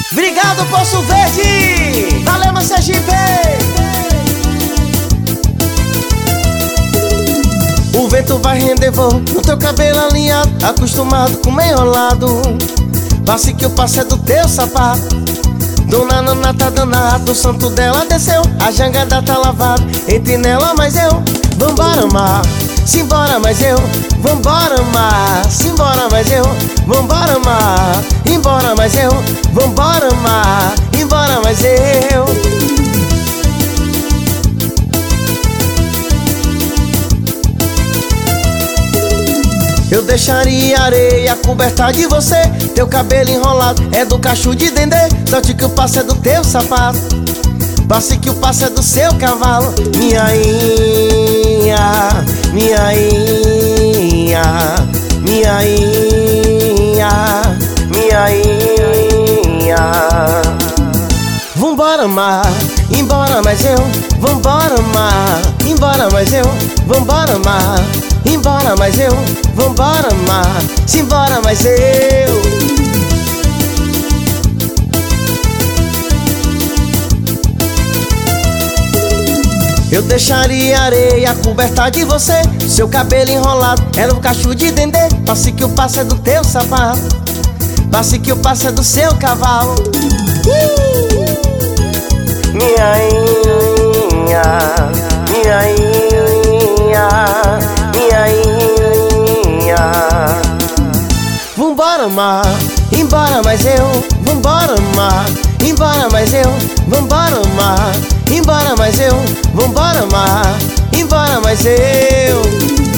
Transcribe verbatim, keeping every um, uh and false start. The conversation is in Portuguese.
Obrigado, Poço Verde! Valeu, meu Sergipe! O vento vai render voo no teu cabelo alinhado, acostumado com meio enrolado. Passe que o passe é do teu sapato. Dona Nana tá danada, o santo dela desceu, a jangada tá lavada, entre nela mais eu. Vambora, mar, simbora, mas eu. Vambora, mar, simbora, mas eu. Vambora, mar, embora, mas eu. Vambora, mar, embora, mas eu. Eu deixaria a areia coberta de você. Teu cabelo enrolado é do cacho de dendê. Sorte que o passo é do teu sapato. Passe que o passo é do seu cavalo. Minha inha, minha inha, minha inha, minha inha. Vambora, mar, embora, mas eu. Vambora, mar, embora, mas eu. Vambora, mar, embora, mas eu. Vambora, mar, simbora, mas eu. Eu deixaria a areia coberta de você. Seu cabelo enrolado era um cacho de dendê. Passe que o passo é do teu sapato. Passe que o passo é do seu cavalo. uh! Minha inha, minha inha, minha inha. Vambora, mar, embora, mas eu. Vambora, mar, embora, mas eu. Vambora, mar, embora, mas eu. Vambora, mar, embora, mas eu.